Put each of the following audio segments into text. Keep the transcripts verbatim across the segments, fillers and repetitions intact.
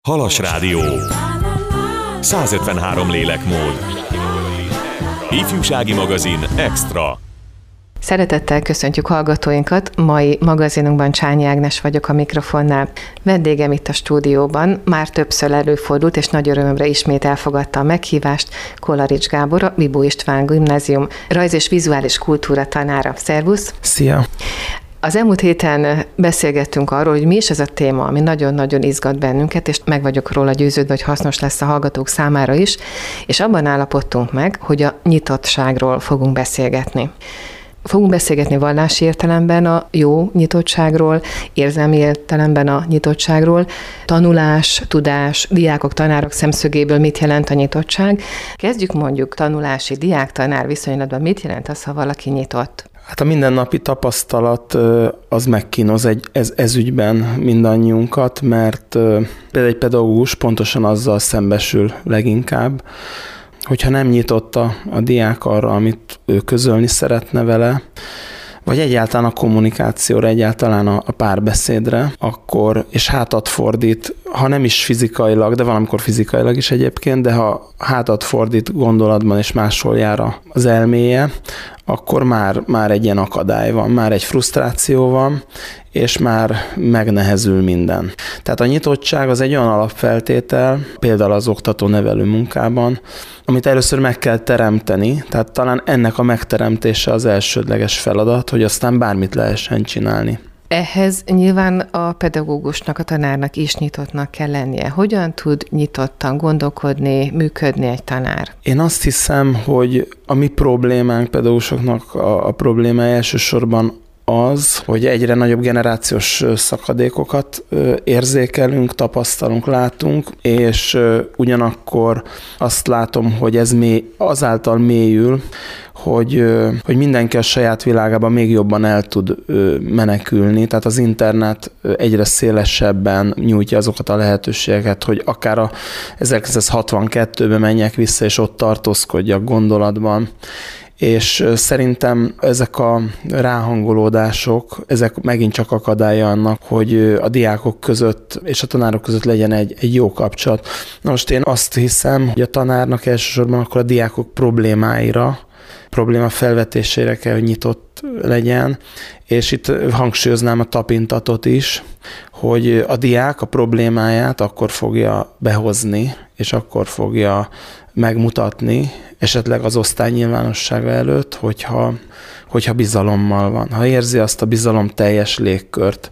Halas Rádió. százötvenhárom lélekmód. Ifjúsági magazin Extra. Szeretettel köszöntjük hallgatóinkat. Mai magazinunkban Csányi Ágnes vagyok a mikrofonnál. Vendégem itt a stúdióban már többször előfordult, és nagy örömömre ismét elfogadta a meghívást. Kolarics Gábor, a Bibó István Gimnázium rajz- és vizuális kultúra tanára. Szervusz! Szia! Az elmúlt héten beszélgettünk arról, hogy mi is ez a téma, ami nagyon-nagyon izgat bennünket, és meg vagyok róla győződve, hogy hasznos lesz a hallgatók számára is, és abban állapodtunk meg, hogy a nyitottságról fogunk beszélgetni. Fogunk beszélgetni vallási értelemben a jó nyitottságról, érzelmi értelemben a nyitottságról, tanulás, tudás, diákok, tanárok szemszögéből mit jelent a nyitottság. Kezdjük mondjuk tanulási diák-tanár viszonylatban, mit jelent az, ha valaki nyitott? Hát a mindennapi tapasztalat az megkínoz egy, ez, ez ügyben mindannyiunkat, mert például egy pedagógus pontosan azzal szembesül leginkább, hogyha nem nyitott a, a diák arra, amit ő közölni szeretne vele, vagy egyáltalán a kommunikációra, egyáltalán a, a párbeszédre, akkor, és hátat fordít, ha nem is fizikailag, de valamikor fizikailag is egyébként, de ha hátat fordít gondolatban és máshol jár az elméje, akkor már, már egy ilyen akadály van, már egy frusztráció van, és már megnehezül minden. Tehát a nyitottság az egy olyan alapfeltétel, például az oktató-nevelő munkában, amit először meg kell teremteni, tehát talán ennek a megteremtése az elsődleges feladat, hogy aztán bármit lehessen csinálni. Ehhez nyilván a pedagógusnak, a tanárnak is nyitottnak kell lennie. Hogyan tud nyitottan gondolkodni, működni egy tanár? Én azt hiszem, hogy a mi problémánk, pedagógusoknak a, a problémája elsősorban az, hogy egyre nagyobb generációs szakadékokat érzékelünk, tapasztalunk, látunk, és ugyanakkor azt látom, hogy ez mély, azáltal mélyül, hogy, hogy mindenki a saját világában még jobban el tud menekülni. Tehát az internet egyre szélesebben nyújtja azokat a lehetőségeket, hogy akár a ezerkilencszázhatvankettőben menjek vissza, és ott tartózkodjak gondolatban. És szerintem ezek a ráhangolódások, ezek megint csak akadálya annak, hogy a diákok között és a tanárok között legyen egy, egy jó kapcsolat. Na most én azt hiszem, hogy a tanárnak elsősorban akkor a diákok problémáira, probléma felvetésére kell, hogy nyitott legyen, és itt hangsúlyoznám a tapintatot is, hogy a diák a problémáját akkor fogja behozni, és akkor fogja megmutatni, esetleg az osztály nyilvánossága előtt, hogyha, hogyha bizalommal van. Ha érzi azt a bizalom teljes légkört,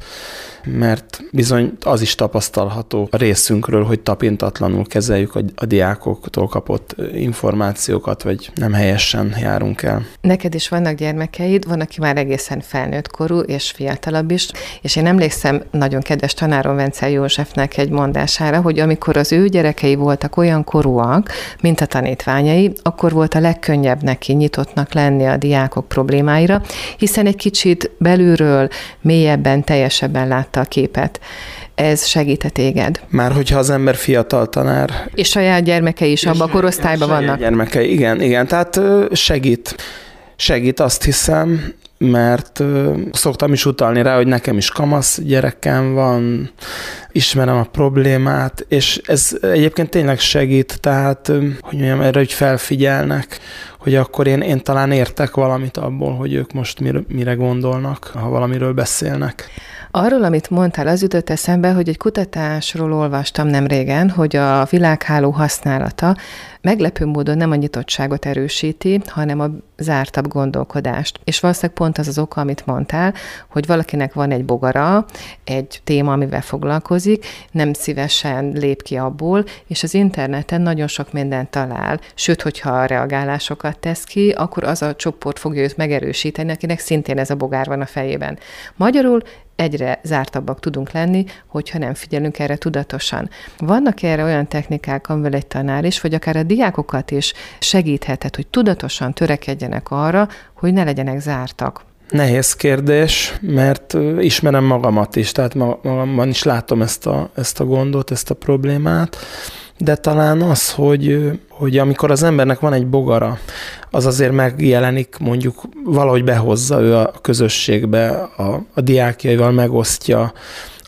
mert bizony az is tapasztalható a részünkről, hogy tapintatlanul kezeljük a, a diákoktól kapott információkat, vagy nem helyesen járunk el. Neked is vannak gyermekeid, van, aki már egészen felnőtt korú és fiatalabb is, és én emlékszem nagyon kedves tanárom Vencel Józsefnek egy mondására, hogy amikor az ő gyerekei voltak olyan korúak, mint a tanítványai, akkor volt a legkönnyebb neki nyitottnak lenni a diákok problémáira, hiszen egy kicsit belülről, mélyebben, teljesebben lát a képet. Ez segít téged? Már hogyha az ember fiatal tanár. És saját gyermekei is abban a korosztályban vannak. Saját gyermekei, igen, igen. Tehát segít. Segít, azt hiszem, mert szoktam is utalni rá, hogy nekem is kamasz gyerekem van, ismerem a problémát, és ez egyébként tényleg segít, tehát, hogy mondjam, erre, hogy felfigyelnek, hogy akkor én, én talán értek valamit abból, hogy ők most mire, mire gondolnak, ha valamiről beszélnek. Arról, amit mondtál, az jutott eszembe, hogy egy kutatásról olvastam nem régen, hogy a világháló használata meglepő módon nem a nyitottságot erősíti, hanem a zártabb gondolkodást. És valószínűleg pont az az oka, amit mondtál, hogy valakinek van egy bogara, egy téma, amivel foglalkozik, nem szívesen lép ki abból, és az interneten nagyon sok mindent talál. Sőt, hogyha a reagálásokat tesz ki, akkor az a csoport fogja őt megerősíteni, akinek szintén ez a bogár van a fejében. Magyarul egyre zártabbak tudunk lenni, hogyha nem figyelünk erre tudatosan. Vannak erre olyan technikák, amivel egy tanár is, vagy akár a diákokat is segíthetett, hogy tudatosan törekedjenek arra, hogy ne legyenek zártak? Nehéz kérdés, mert ismerem magamat is, tehát magamban is látom ezt a, ezt a gondot, ezt a problémát, de talán az, hogy, hogy amikor az embernek van egy bogara, az azért megjelenik, mondjuk valahogy behozza ő a közösségbe, a, a diákjaival megosztja,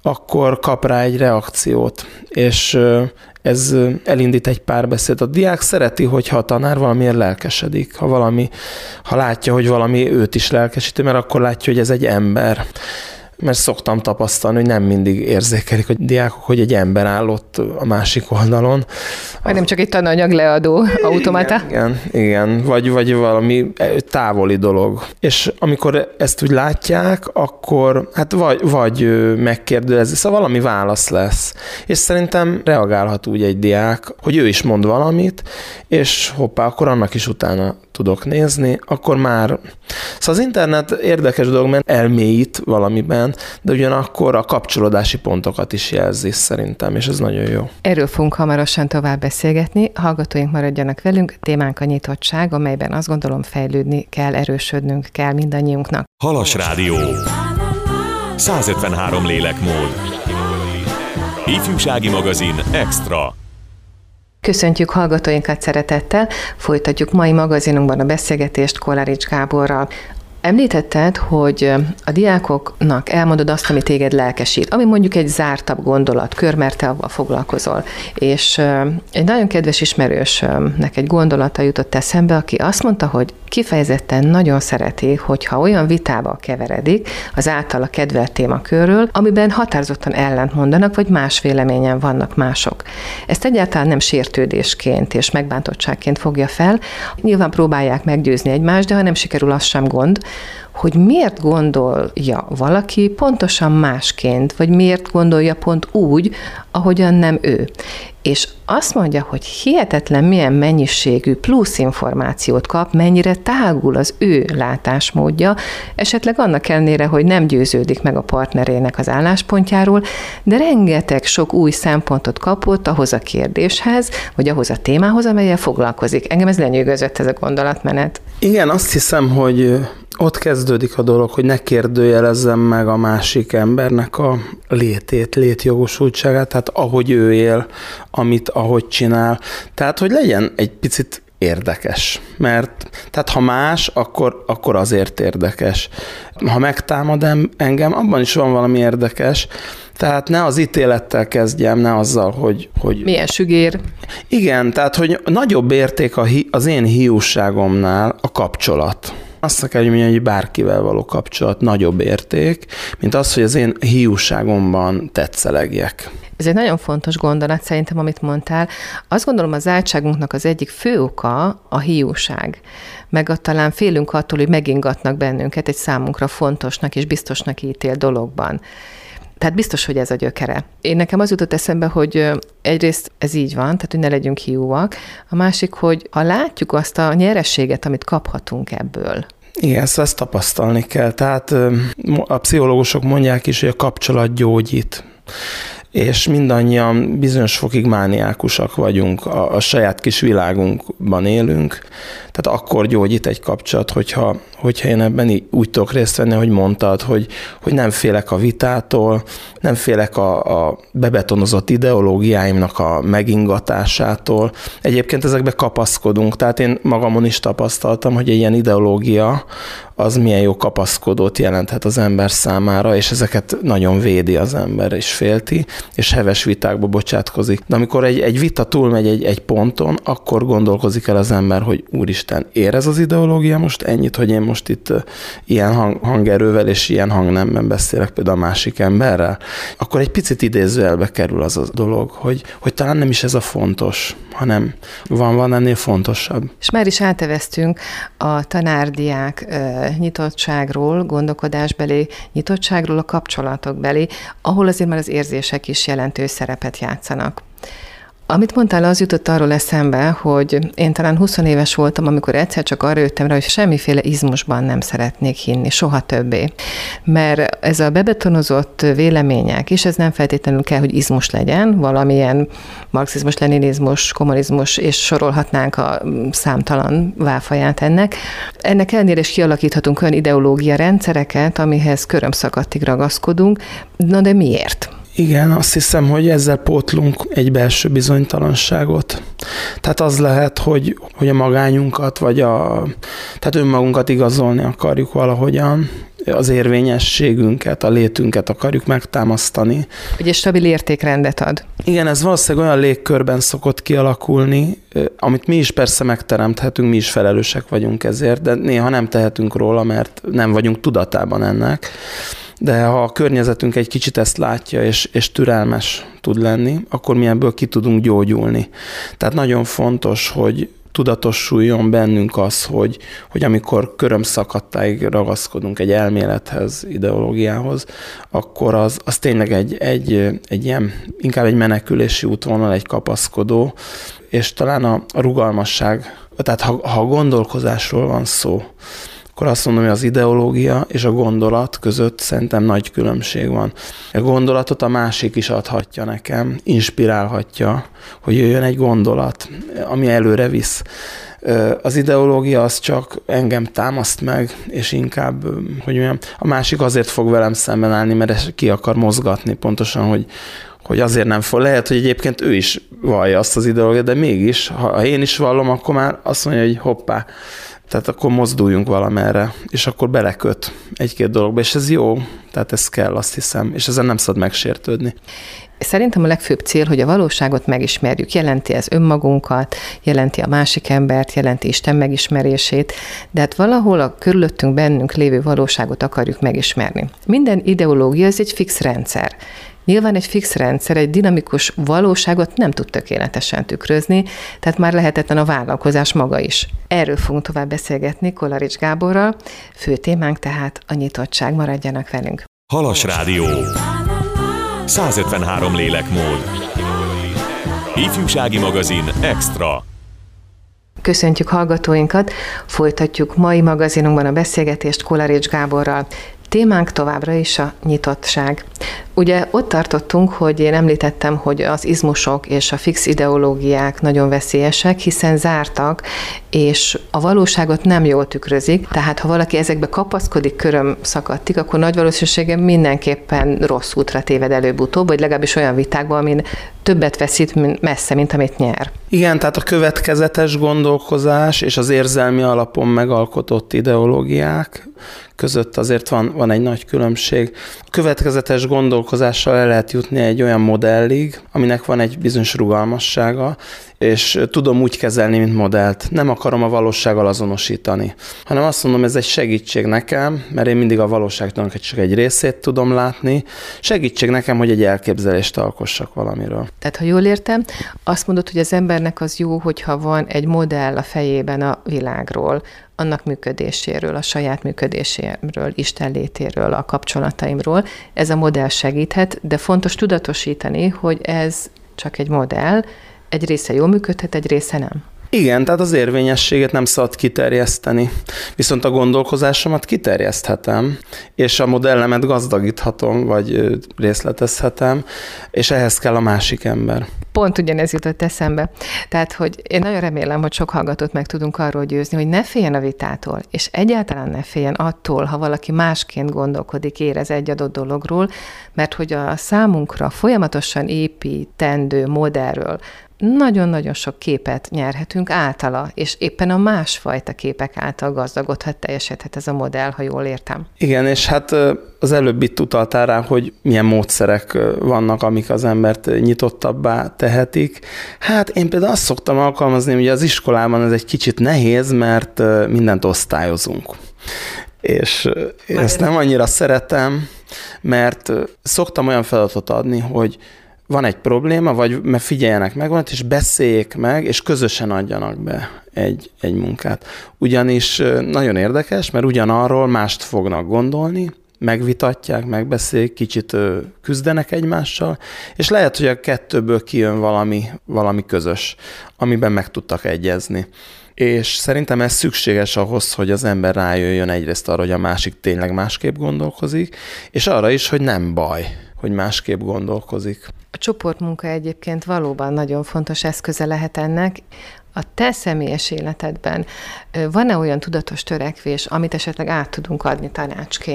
akkor kap rá egy reakciót, és ez elindít egy párbeszéd. A diák szereti, hogyha a tanár valamiért lelkesedik, ha valami, ha látja, hogy valami őt is lelkesíti, mert akkor látja, hogy ez egy ember. Mert szoktam tapasztalni, hogy nem mindig érzékelik a diákok, hogy egy ember áll ott a másik oldalon. Vagy nem csak egy tananyag leadó automata. Igen, igen, igen. Vagy, vagy valami távoli dolog. És amikor ezt úgy látják, akkor hát vagy, vagy megkérdőjelezik, szóval valami válasz lesz. És szerintem reagálhat úgy egy diák, hogy ő is mond valamit, és hoppá, akkor annak is utána tudok nézni, akkor már... Szóval az internet érdekes dolog, mert elmélyít valamiben, de ugyanakkor a kapcsolódási pontokat is jelzi szerintem, és ez nagyon jó. Erről fogunk hamarosan tovább beszélgetni. Hallgatóink maradjanak velünk, témánk a nyitottság, amelyben azt gondolom fejlődni kell, erősödnünk kell mindannyiunknak. Halas Rádió. százötvenhárom lélekmód. Ifjúsági magazin Extra. Köszöntjük hallgatóinkat szeretettel, folytatjuk mai magazinunkban a beszélgetést Kolarics Gáborral. Említetted, hogy a diákoknak elmondod azt, ami téged lelkesít, ami mondjuk egy zártabb gondolat, kör, mert te avval foglalkozol. És egy nagyon kedves ismerősnek egy gondolata jutott eszembe, aki azt mondta, hogy kifejezetten nagyon szereti, hogyha olyan vitába keveredik az általa kedvelt témakörről, amiben határozottan ellent mondanak, vagy más véleményen vannak mások. Ezt egyáltalán nem sértődésként és megbántottságként fogja fel. Nyilván próbálják meggyőzni egymást, de ha nem sikerül, az sem gond, hogy miért gondolja valaki pontosan másként, vagy miért gondolja pont úgy, ahogyan nem ő. És azt mondja, hogy hihetetlen milyen mennyiségű plusz információt kap, mennyire tágul az ő látásmódja, esetleg annak ellenére, hogy nem győződik meg a partnerének az álláspontjáról, de rengeteg sok új szempontot kapott ahhoz a kérdéshez, vagy ahhoz a témához, amellyel foglalkozik. Engem ez lenyűgözött, ez a gondolatmenet. Igen, azt hiszem, hogy ott kezdődik a dolog, hogy ne kérdőjelezzem meg a másik embernek a létét, létjogosultságát, tehát ahogy ő él, amit ahogy csinál. Tehát, hogy legyen egy picit érdekes, mert tehát ha más, akkor, akkor azért érdekes. Ha megtámad engem, abban is van valami érdekes, tehát ne az ítélettel kezdjem, ne azzal, hogy... hogy milyen sügér. Igen, tehát, hogy nagyobb érték a, az én hiúságomnál a kapcsolat. Azt kell, hogy mondjam, hogy bárkivel való kapcsolat nagyobb érték, mint az, hogy az én hiúságomban tetszelegjek. Ez egy nagyon fontos gondolat szerintem, amit mondtál. Azt gondolom, az zártságunknak az egyik fő oka a hiúság. Meg talán félünk attól, hogy megingatnak bennünket egy számunkra fontosnak és biztosnak ítélt dologban. Tehát biztos, hogy ez a gyökere. Én nekem az jutott eszembe, hogy egyrészt ez így van, tehát hogy ne legyünk hiúak. A másik, hogy ha látjuk azt a nyerességet, amit kaphatunk ebből. Igen, ezt, ezt tapasztalni kell. Tehát a pszichológusok mondják is, hogy a kapcsolat gyógyít. És mindannyian bizonyos fokig mániákusak vagyunk, a, a saját kis világunkban élünk, tehát akkor gyógyít egy kapcsolat, hogyha, hogyha én ebben úgy tudok részt venni, hogy mondtad, hogy, hogy nem félek a vitától, nem félek a, a bebetonozott ideológiáimnak a megingatásától. Egyébként ezekbe kapaszkodunk, tehát én magamon is tapasztaltam, hogy egy ilyen ideológia az milyen jó kapaszkodót jelenthet az ember számára, és ezeket nagyon védi az ember, és félti, és heves vitákba bocsátkozik. De amikor egy, egy vita túlmegy egy, egy ponton, akkor gondolkozik el az ember, hogy úristen, ér ez az ideológia most ennyit, hogy én most itt ilyen hang, hangerővel és ilyen hangnemben beszélek például a másik emberrel, akkor egy picit idézőjelbe kerül az a dolog, hogy, hogy talán nem is ez a fontos, hanem van, van ennél fontosabb. És már is áteveztünk a tanárdiák nyitottságról, gondolkodásbeli nyitottságról a kapcsolatokbeli, ahol azért már az érzések is jelentős szerepet játszanak. Amit mondtál, az jutott arról eszembe, hogy én talán húsz éves voltam, amikor egyszer csak arra jöttem rá, hogy semmiféle izmusban nem szeretnék hinni, soha többé. Mert ez a bebetonozott vélemények, és ez nem feltétlenül kell, hogy izmus legyen, valamilyen marxizmus, leninizmus, kommunizmus, és sorolhatnánk a számtalan válfaját ennek. Ennek ellenére is kialakíthatunk olyan ideológia rendszereket, amihez körömszakadtig ragaszkodunk. Na de miért? Igen, azt hiszem, hogy ezzel pótlunk egy belső bizonytalanságot. Tehát az lehet, hogy, hogy a magányunkat, vagy a, tehát önmagunkat igazolni akarjuk valahogyan, az érvényességünket, a létünket akarjuk megtámasztani. Ugye stabil értékrendet ad. Igen, ez valószínűleg olyan légkörben szokott kialakulni, amit mi is persze megteremthetünk, mi is felelősek vagyunk ezért, de néha nem tehetünk róla, mert nem vagyunk tudatában ennek. De ha a környezetünk egy kicsit ezt látja, és, és türelmes tud lenni, akkor mi ebből ki tudunk gyógyulni. Tehát nagyon fontos, hogy tudatossuljon bennünk az, hogy, hogy amikor körömszakadtáig ragaszkodunk egy elmélethez, ideológiához, akkor az, az tényleg egy, egy, egy ilyen, inkább egy menekülési útvonal, egy kapaszkodó, és talán a, a rugalmasság, tehát ha, ha a gondolkozásról van szó, akkor azt mondom, hogy az ideológia és a gondolat között szerintem nagy különbség van. A gondolatot a másik is adhatja nekem, inspirálhatja, hogy jöjjön egy gondolat, ami előre visz. Az ideológia az csak engem támaszt meg, és inkább, hogy mondjam, a másik azért fog velem szemben állni, mert ki akar mozgatni pontosan, hogy hogy azért nem fog. Lehet, hogy egyébként ő is vallja azt az ideológiát, de mégis, ha én is vallom, akkor már azt mondja, hogy hoppá, tehát akkor mozduljunk valamerre, és akkor beleköt egy-két dologba, és ez jó, tehát ez kell, azt hiszem, és ezen nem szabad megsértődni. Szerintem a legfőbb cél, hogy a valóságot megismerjük. Jelenti ez önmagunkat, jelenti a másik embert, jelenti Isten megismerését, de hát valahol a körülöttünk bennünk lévő valóságot akarjuk megismerni. Minden ideológia, ez egy fix rendszer. Nyilván egy fix rendszer, egy dinamikus valóságot nem tud tökéletesen tükrözni, tehát már lehetetlen a vállalkozás maga is. Erről fogunk tovább beszélgetni Kolarics Gáborral, fő témánk tehát a nyitottság, maradjanak velünk. Halas Rádió. százötvenhárom lélekmód. Ifjúsági magazin Extra. Köszöntjük hallgatóinkat, folytatjuk mai magazinunkban a beszélgetést Kolarics Gáborral. Témánk továbbra is a nyitottság. Ugye ott tartottunk, hogy én említettem, hogy az izmusok és a fix ideológiák nagyon veszélyesek, hiszen zártak, és a valóságot nem jól tükrözik, tehát ha valaki ezekbe kapaszkodik, köröm szakadtik, akkor nagy valószínűséggel mindenképpen rossz útra téved előbb-utóbb, vagy legalábbis olyan vitákban, amin többet veszít messze, mint amit nyer. Igen, tehát a következetes gondolkozás és az érzelmi alapon megalkotott ideológiák között azért van, van egy nagy különbség. A következetes gondolkozással el lehet jutni egy olyan modellig, aminek van egy bizonyos rugalmassága, és tudom úgy kezelni, mint modellt. Nem akarom a valósággal azonosítani, hanem azt mondom, ez egy segítség nekem, mert én mindig a valóságnak csak egy részét tudom látni, segítség nekem, hogy egy elképzelést alkossak valamiről. Tehát, ha jól értem, azt mondod, hogy az embernek az jó, hogyha van egy modell a fejében a világról, annak működéséről, a saját működéséről, Isten létéről, a kapcsolataimról. Ez a modell segíthet, de fontos tudatosítani, hogy ez csak egy modell, egy része jól működhet, egy része nem. Igen, tehát az érvényességet nem szabad kiterjeszteni, viszont a gondolkozásomat kiterjeszthetem, és a modellemet gazdagíthatom, vagy részletezhetem, és ehhez kell a másik ember. Pont ugyanez jutott eszembe. Tehát, hogy én nagyon remélem, hogy sok hallgatót meg tudunk arról győzni, hogy ne féljen a vitától, és egyáltalán ne féljen attól, ha valaki másként gondolkodik, érez egy adott dologról, mert hogy a számunkra folyamatosan építendő modellről nagyon-nagyon sok képet nyerhetünk általa, és éppen a másfajta képek által gazdagodhat, teljesedhet ez a modell, ha jól értem. Igen, és hát az előbb itt utaltál rá, hogy milyen módszerek vannak, amik az embert nyitottabbá tehetik. Hát én például azt szoktam alkalmazni, hogy az iskolában ez egy kicsit nehéz, mert mindent osztályozunk. És én ezt nem annyira szeretem, mert szoktam olyan feladatot adni, hogy van egy probléma, vagy mert figyeljenek meg, és beszéljék meg, és közösen adjanak be egy, egy munkát. Ugyanis nagyon érdekes, mert ugyanarról mást fognak gondolni, megvitatják, megbeszéljék, kicsit küzdenek egymással, és lehet, hogy a kettőből kijön valami, valami közös, amiben meg tudtak egyezni. És szerintem ez szükséges ahhoz, hogy az ember rájöjjön egyrészt arra, hogy a másik tényleg másképp gondolkozik, és arra is, hogy nem baj, hogy másképp gondolkozik. A csoportmunka egyébként valóban nagyon fontos eszköze lehet ennek. A te személyes életedben van-e olyan tudatos törekvés, amit esetleg át tudunk adni tanácsként?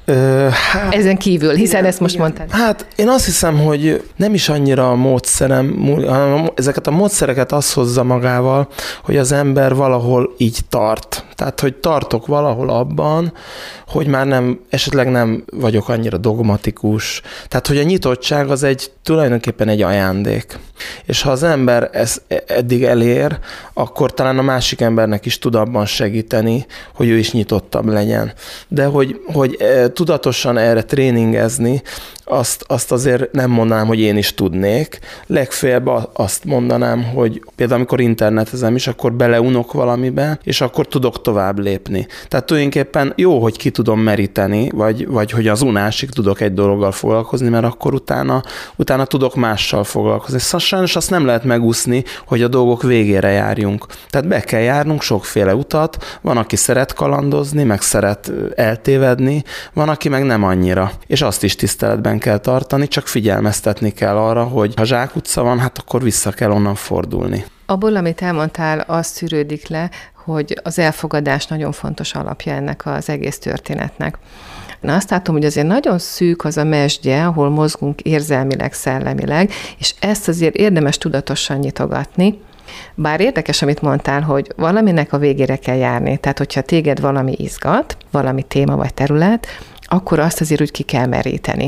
Ö, hát, Ezen kívül, hiszen igen, ezt most igen. mondtad. Hát én azt hiszem, hogy nem is annyira a módszerem, hanem ezeket a módszereket az hozza magával, hogy az ember valahol így tart. Tehát, hogy tartok valahol abban, hogy már nem, esetleg nem vagyok annyira dogmatikus. Tehát, hogy a nyitottság az egy tulajdonképpen egy ajándék. És ha az ember ezt eddig elér, akkor talán a másik embernek is tud abban segíteni, hogy ő is nyitottabb legyen. De hogy, hogy tudatosan erre tréningezni, azt, azt azért nem mondanám, hogy én is tudnék. Legfeljebb azt mondanám, hogy például amikor internetezem is, akkor beleunok valamibe, és akkor tudok tovább lépni. Tehát tulajdonképpen jó, hogy ki tudom meríteni, vagy, vagy hogy az unásig tudok egy dologgal foglalkozni, mert akkor utána, utána tudok mással foglalkozni. Szóval sajnos azt nem lehet megúszni, hogy a dolgok végére járjunk. Tehát be kell járnunk sokféle utat, van, aki szeret kalandozni, meg szeret eltévedni, van, aki meg nem annyira. És azt is tiszteletben kell tartani, csak figyelmeztetni kell arra, hogy ha zsákutca van, hát akkor vissza kell onnan fordulni. Abból, amit elmondtál, az szűrődik le, hogy az elfogadás nagyon fontos alapja ennek az egész történetnek. Én azt látom, hogy azért nagyon szűk az a mesdje, ahol mozgunk érzelmileg, szellemileg, és ezt azért érdemes tudatosan nyitogatni. Bár érdekes, amit mondtál, hogy valaminek a végére kell járni. Tehát, hogyha téged valami izgat, valami téma vagy terület, akkor azt azért úgy ki kell meríteni.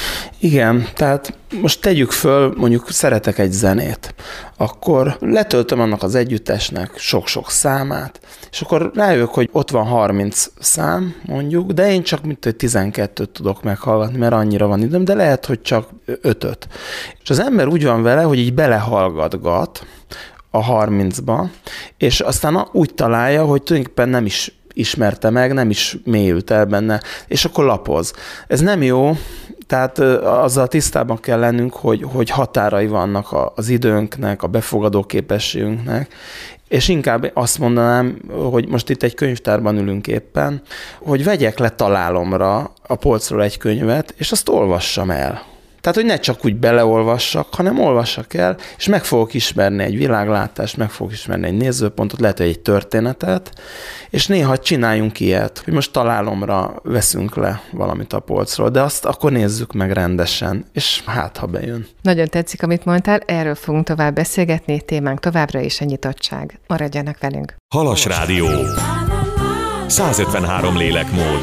Igen, tehát most tegyük föl, mondjuk szeretek egy zenét, akkor letöltöm annak az együttesnek sok-sok számát, és akkor rájövök, hogy ott van harminc szám, mondjuk, de én csak mint hogy tizenkettőt tudok meghallgatni, mert annyira van időm, de lehet, hogy csak ötöt. És az ember úgy van vele, hogy így belehallgatgat a harmincba, és aztán úgy találja, hogy tulajdonképpen nem is ismerte meg, nem is mélyült el benne, és akkor lapoz. Ez nem jó, tehát azzal tisztában kell lennünk, hogy, hogy határai vannak az időnknek, a befogadó képességünknek, és inkább azt mondanám, hogy most itt egy könyvtárban ülünk éppen, hogy vegyek le találomra a polcról egy könyvet, és azt olvassam el. Tehát, hogy ne csak úgy beleolvassak, hanem olvassak el, és meg fogok ismerni egy világlátást, meg fogok ismerni egy nézőpontot, lehet, hogy egy történetet, és néha csináljunk ilyet, hogy most találomra veszünk le valamit a polcról, de azt akkor nézzük meg rendesen, és hát, ha bejön. Nagyon tetszik, amit mondtál, erről fogunk tovább beszélgetni, témánk továbbra is a nyitottság. Maradjanak velünk. Halas Rádió. száz ötvenhárom lélekmód.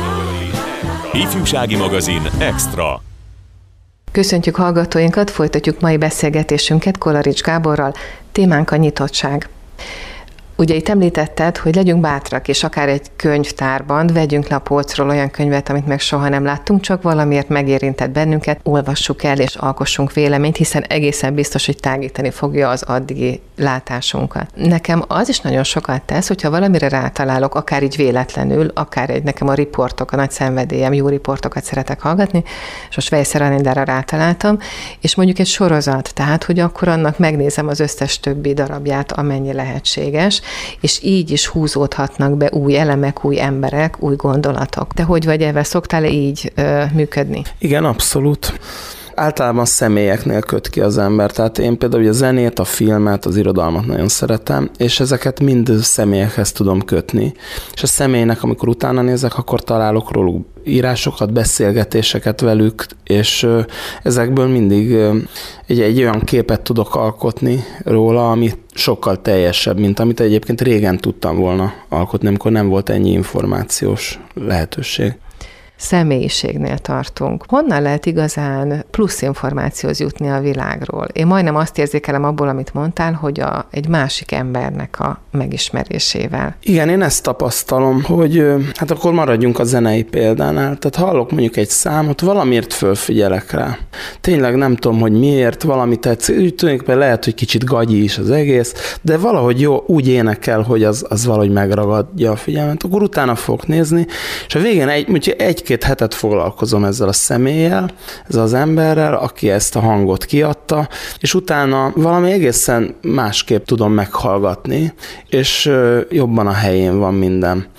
Ifjúsági magazin Extra. Köszöntjük hallgatóinkat, folytatjuk mai beszélgetésünket Kolarics Gáborral, témánk a nyitottság. Ugye itt említetted, hogy legyünk bátrak, és akár egy könyvtárban vegyünk le a polcról olyan könyvet, amit meg soha nem láttunk, csak valamiért megérintett bennünket, olvassuk el és alkossunk véleményt, hiszen egészen biztos, hogy tágítani fogja az addigi látásunkat. Nekem az is nagyon sokat tesz, hogyha valamire rátalálok, akár így véletlenül, akár egy nekem a riportok, a nagy szenvedélyem, jó riportokat szeretek hallgatni, és most Vejszer Anindára rátaláltam, és mondjuk egy sorozat, tehát, hogy akkor annak megnézem az összes többi darabját, amennyi lehetséges, és így is húzódhatnak be új elemek, új emberek, új gondolatok. Te hogy vagy ebben? Szoktál-e így ö, működni? Igen, abszolút. Általában személyeknél köt ki az ember. Tehát én például a zenét, a filmet, az irodalmat nagyon szeretem, és ezeket mind személyekhez tudom kötni. És a személynek, amikor utána nézek, akkor találok róluk írásokat, beszélgetéseket velük, és ezekből mindig egy, egy olyan képet tudok alkotni róla, ami sokkal teljesebb, mint amit egyébként régen tudtam volna alkotni, amikor nem volt ennyi információs lehetőség. Személyiségnél tartunk. Honnan lehet igazán plusz információhoz jutni a világról? Én majdnem azt érzékelem abból, amit mondtál, hogy a, egy másik embernek a megismerésével. Igen, én ezt tapasztalom, hogy hát akkor maradjunk a zenei példánál. Tehát hallok mondjuk egy számot, valamiért fölfigyelek rá. Tényleg nem tudom, hogy miért, valami tetszik. Úgy tulajdonképpen lehet, hogy kicsit gagyi is az egész, de valahogy jó, úgy énekel, hogy az, az valahogy megragadja a figyelmet. Akkor utána fogok nézni, és a végén egy, egy két hetet foglalkozom ezzel a személlyel, ezzel az emberrel, aki ezt a hangot kiadta, és utána valami egészen másképp tudom meghallgatni, és jobban a helyén van minden.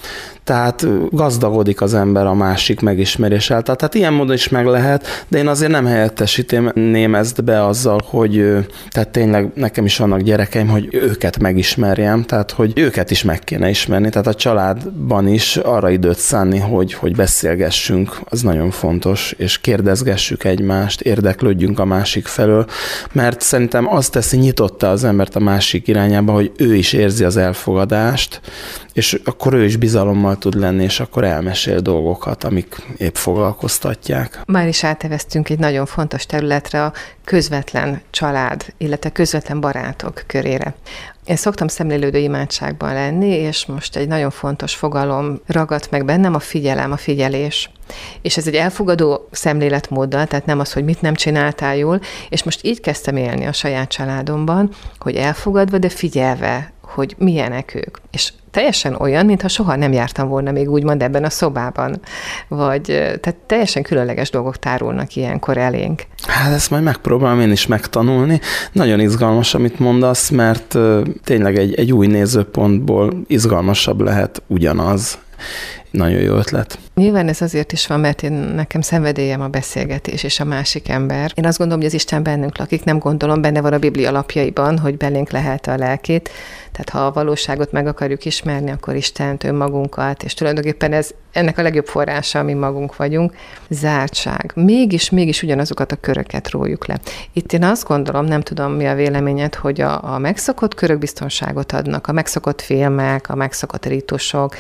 Tehát gazdagodik az ember a másik megismerés által. Tehát ilyen módon is meg lehet, de én azért nem helyettesíteném ezt be azzal, hogy tehát tényleg nekem is vannak gyerekeim, hogy őket megismerjem, tehát hogy őket is meg kéne ismerni. Tehát a családban is arra időt szánni, hogy, hogy beszélgessünk, az nagyon fontos, és kérdezgessük egymást, érdeklődjünk a másik felől, mert szerintem azt teszi nyitotta az embert a másik irányába, hogy ő is érzi az elfogadást, és akkor ő is bizalommal tud lenni, és akkor elmesél dolgokat, amik épp foglalkoztatják. Már is áteveztünk egy nagyon fontos területre, a közvetlen család, illetve közvetlen barátok körére. Én szoktam szemlélődő imádságban lenni, és most egy nagyon fontos fogalom ragadt meg bennem, a figyelem, a figyelés. És ez egy elfogadó szemléletmóddal, tehát nem az, hogy mit nem csináltál jól, és most így kezdtem élni a saját családomban, hogy elfogadva, de figyelve, hogy milyenek ők. És teljesen olyan, mintha soha nem jártam volna még úgymond ebben a szobában. Vagy tehát teljesen különleges dolgok tárulnak ilyenkor elénk. Hát ezt majd megpróbálom én is megtanulni. Nagyon izgalmas, amit mondasz, mert tényleg egy, egy új nézőpontból izgalmasabb lehet ugyanaz. Nagyon jó ötlet. Nyilván ez azért is van, mert én nekem szenvedélyem a beszélgetés és a másik ember. Én azt gondolom, hogy az Isten bennünk lakik, nem gondolom, benne van a Biblia alapjaiban, hogy belénk lehelte a lelkét. Tehát ha a valóságot meg akarjuk ismerni, akkor Istent, önmagunkat, és tulajdonképpen ez ennek a legjobb forrása, ami magunk vagyunk. Zártság. Mégis, mégis ugyanazokat a köröket rójuk le. Itt én azt gondolom, nem tudom, mi a véleményed, hogy a, a megszokott körök biztonságot adnak, a megszokott filmek, a megszokott ritusok.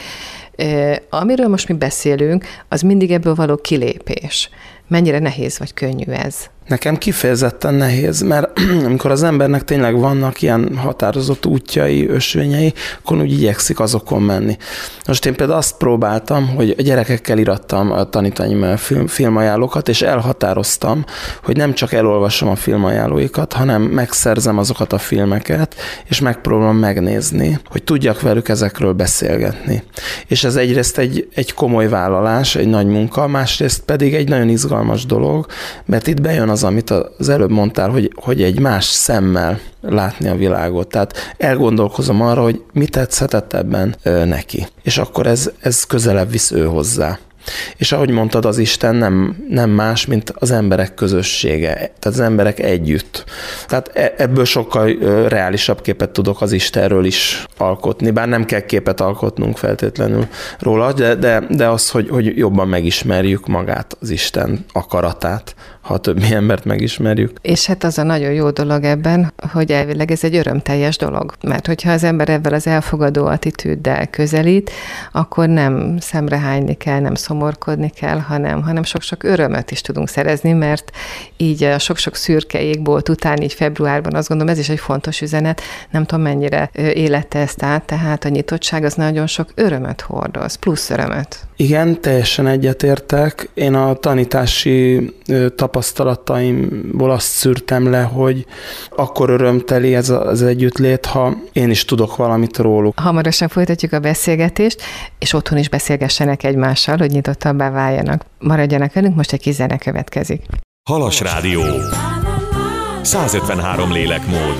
Amiről most mi beszélünk, az mindig ebből való kilépés. Mennyire nehéz vagy könnyű ez? Nekem kifejezetten nehéz, mert amikor az embernek tényleg vannak ilyen határozott útjai, ösvényei, akkor úgy igyekszik azokon menni. Most én például azt próbáltam, hogy a gyerekekkel irattam a tanítványi film, filmajánlókat, és elhatároztam, hogy nem csak elolvasom a filmajánlóikat, hanem megszerzem azokat a filmeket, és megpróbálom megnézni, hogy tudjak velük ezekről beszélgetni. És ez egyrészt egy, egy komoly vállalás, egy nagy munka, másrészt pedig egy nagyon izgalmas dolog, mert itt bejön az, amit az előbb mondtál, hogy, hogy egy más szemmel látni a világot. Tehát elgondolkozom arra, hogy mi tetszhetett ebben ö, neki. És akkor ez, ez közelebb visz ő hozzá. És ahogy mondtad, az Isten nem, nem más, mint az emberek közössége, tehát az emberek együtt. Tehát ebből sokkal reálisabb képet tudok az Istenről is alkotni, bár nem kell képet alkotnunk feltétlenül róla, de, de, de az, hogy, hogy jobban megismerjük magát, az Isten akaratát, ha többi embert megismerjük. És hát az a nagyon jó dolog ebben, hogy elvileg ez egy örömteljes dolog. Mert hogyha az ember ebben az elfogadó attitűddel közelít, akkor nem szemrehányni kell, nem szomorkodni kell, hanem, hanem sok-sok örömöt is tudunk szerezni, mert így a sok-sok szürke égbolt után, így februárban azt gondolom, ez is egy fontos üzenet, nem tudom mennyire élette ezt át, tehát a nyitottság az nagyon sok örömöt hordoz, plusz örömöt. Igen, teljesen egyetértek. Én a tanítási tapasztalataimból azt szűrtem le, hogy akkor örömteli ez az együttlét, ha én is tudok valamit róluk. Hamarosan folytatjuk a beszélgetést, és otthon is beszélgessenek egymással, hogy nyitottabbá váljanak. Maradjanak velünk, most egy kis zene következik. Halas Rádió. száz ötvenhárom lélekmód.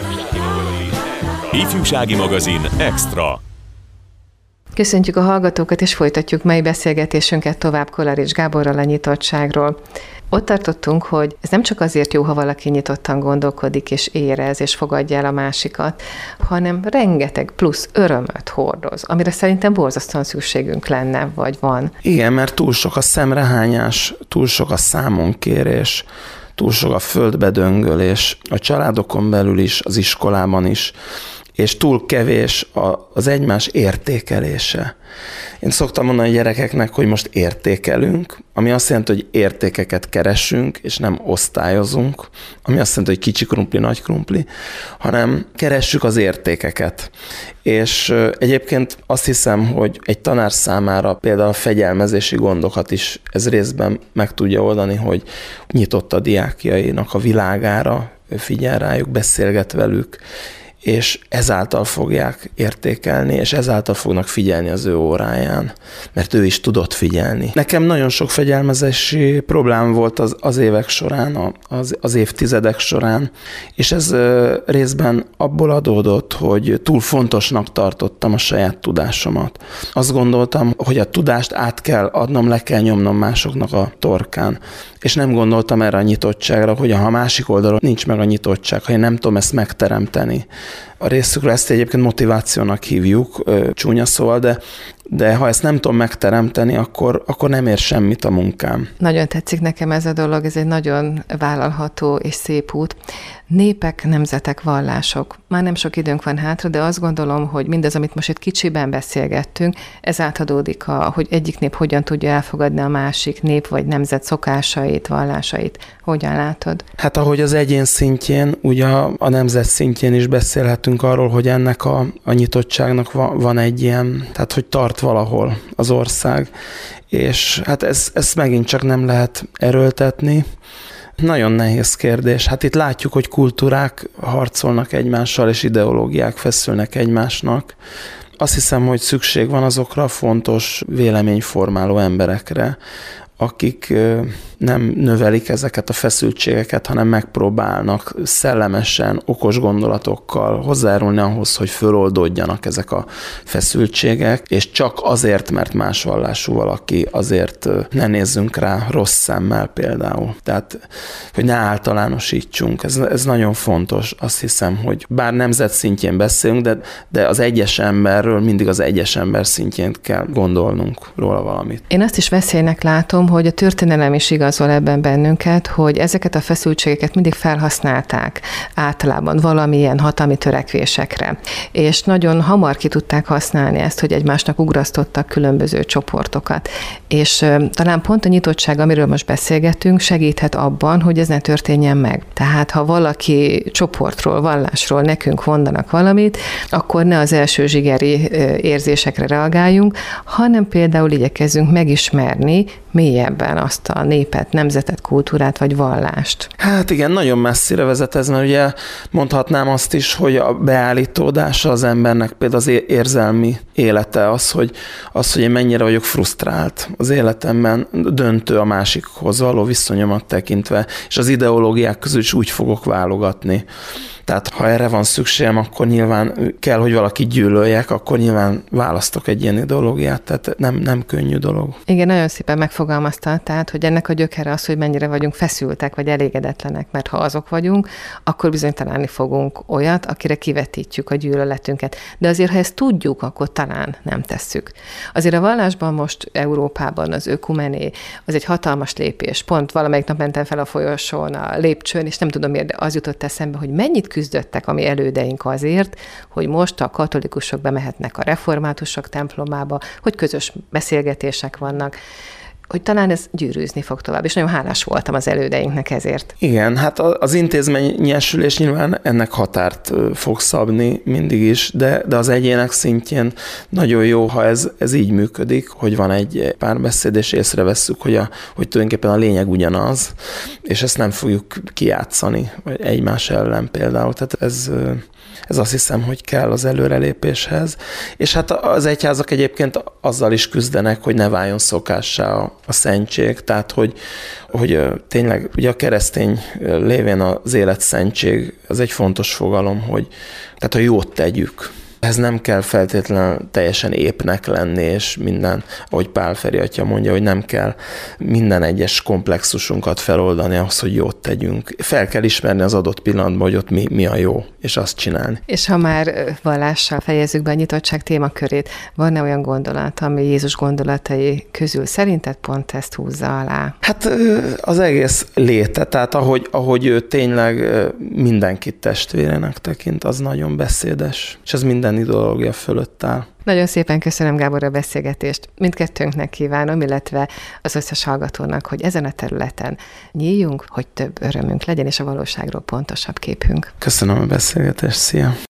Ifjúsági magazin Extra. Köszöntjük a hallgatókat, és folytatjuk mai beszélgetésünket tovább Kolarics Gáborral a nyitottságról. Ott tartottunk, hogy ez nem csak azért jó, ha valaki nyitottan gondolkodik, és érez, és fogadja el a másikat, hanem rengeteg plusz örömöt hordoz, amire szerintem borzasztóan szükségünk lenne, vagy van. Igen, mert túl sok a szemrehányás, túl sok a számonkérés, túl sok a földbedöngölés, a családokon belül is, az iskolában is, és túl kevés az egymás értékelése. Én szoktam mondani a gyerekeknek, hogy most értékelünk, ami azt jelenti, hogy értékeket keresünk, és nem osztályozunk, ami azt jelenti, hogy kicsi krumpli, nagy krumpli, hanem keressük az értékeket. És egyébként azt hiszem, hogy egy tanár számára például a fegyelmezési gondokat is ez részben meg tudja oldani, hogy nyitott a diákjainak a világára, figyel rájuk, beszélget velük, és ezáltal fogják értékelni, és ezáltal fognak figyelni az ő óráján, mert ő is tudott figyelni. Nekem nagyon sok fegyelmezési problém volt az, az évek során, az, az évtizedek során, és ez részben abból adódott, hogy túl fontosnak tartottam a saját tudásomat. Azt gondoltam, hogy a tudást át kell adnom, le kell nyomnom másoknak a torkán. És nem gondoltam erre a nyitottságra, hogy ha a másik oldalon nincs meg a nyitottság, ha én nem tudom ezt megteremteni. A részükről ezt egyébként motivációnak hívjuk, csúnya szóval, de, de ha ezt nem tudom megteremteni, akkor, akkor nem ér semmit a munkám. Nagyon tetszik nekem ez a dolog, ez egy nagyon vállalható és szép út. Népek, nemzetek, vallások. Már nem sok időnk van hátra, de azt gondolom, hogy mindaz, amit most itt kicsiben beszélgettünk, ez átadódik, a, hogy egyik nép hogyan tudja elfogadni a másik nép vagy nemzet szokásait, vallásait. Hogyan látod? Hát ahogy az egyén szintjén, ugye a, a nemzet szintjén is beszélhetünk arról, hogy ennek a, a nyitottságnak van, van egy ilyen, tehát hogy tart valahol az ország, és hát ez, ezt megint csak nem lehet erőltetni. Nagyon nehéz kérdés. Hát itt látjuk, hogy kultúrák harcolnak egymással, és ideológiák feszülnek egymásnak. Azt hiszem, hogy szükség van azokra a fontos véleményformáló emberekre, akik nem növelik ezeket a feszültségeket, hanem megpróbálnak szellemesen, okos gondolatokkal hozzájárulni ahhoz, hogy föloldódjanak ezek a feszültségek, és csak azért, mert más vallású valaki, azért ne nézzünk rá rossz szemmel például. Tehát, hogy ne általánosítsunk. Ez, ez nagyon fontos. Azt hiszem, hogy bár nemzet szintjén beszélünk, de, de az egyes emberről mindig az egyes ember szintjén kell gondolnunk róla valamit. Én azt is veszélynek látom, hogy a történelem is igazol ebben bennünket, hogy ezeket a feszültségeket mindig felhasználták általában valamilyen hatalmi törekvésekre. És nagyon hamar ki tudták használni ezt, hogy egymásnak ugrasztottak különböző csoportokat. És talán pont a nyitottság, amiről most beszélgetünk, segíthet abban, hogy ez ne történjen meg. Tehát ha valaki csoportról, vallásról nekünk mondanak valamit, akkor ne az első zsigeri érzésekre reagáljunk, hanem például igyekezzünk megismerni mélyebben azt a népet, nemzetet, kultúrát vagy vallást. Hát igen, nagyon messzire vezet ez, mert ugye mondhatnám azt is, hogy a beállítódása az embernek, például az érzelmi élete az, hogy, az, hogy én mennyire vagyok frusztrált az életemben, döntő a másikhoz való viszonyomat tekintve, és az ideológiák közül is úgy fogok válogatni. Tehát ha erre van szükségem, akkor nyilván kell, hogy valaki gyűlöljek, akkor nyilván választok egy ilyen ideológiát, tehát nem, nem könnyű dolog. Igen, nagyon szépen megfogalmazta, tehát, hogy ennek a gyökere az, hogy mennyire vagyunk feszültek, vagy elégedetlenek, mert ha azok vagyunk, akkor bizony találni fogunk olyat, akire kivetítjük a gyűlöletünket. De azért, ha ezt tudjuk, akkor talán nem tesszük. Azért a vallásban most Európában az ökumené, az egy hatalmas lépés. Pont valamelyik nap mentem fel a folyosón, a lépcsőn, és nem tudom miért, de az jutott eszembe, hogy mennyit küzdöttek a mi elődeink azért, hogy most a katolikusok bemehetnek a reformátusok templomába, hogy közös beszélgetések vannak, hogy talán ez gyűrűzni fog tovább, és nagyon hálás voltam az elődeinknek ezért. Igen, hát az intézményesülés nyilván ennek határt fog szabni mindig is, de, de az egyének szintjén nagyon jó, ha ez, ez így működik, hogy van egy párbeszéd, és észrevesszük, hogy, a, hogy tulajdonképpen a lényeg ugyanaz, és ezt nem fogjuk kijátszani, vagy egymás ellen például. Tehát ez... Ez azt hiszem, hogy kell az előrelépéshez. És hát az egyházak egyébként azzal is küzdenek, hogy ne váljon szokássá a, a szentség. Tehát, hogy, hogy tényleg ugye a keresztény lévén az életszentség, az egy fontos fogalom, hogy tehát a jót tegyük. Ez nem kell feltétlenül teljesen épnek lenni, és minden, ahogy Pál Feri atya mondja, hogy nem kell minden egyes komplexusunkat feloldani ahhoz, hogy jót tegyünk. Fel kell ismerni az adott pillanatban, hogy ott mi, mi a jó, és azt csinálni. És ha már vallással fejezzük be a nyitottság témakörét, van-e olyan gondolat, ami Jézus gondolatai közül szerinted pont ezt húzza alá? Hát az egész léte, tehát ahogy, ahogy ő tényleg mindenkit testvérenek tekint, az nagyon beszédes, és ez minden ideológia fölött áll. Nagyon szépen köszönöm, Gábor, a beszélgetést. Mindkettőnknek kívánom, illetve az összes hallgatónak, hogy ezen a területen nyíljunk, hogy több örömünk legyen, és a valóságról pontosabb képünk. Köszönöm a beszélgetést, szia!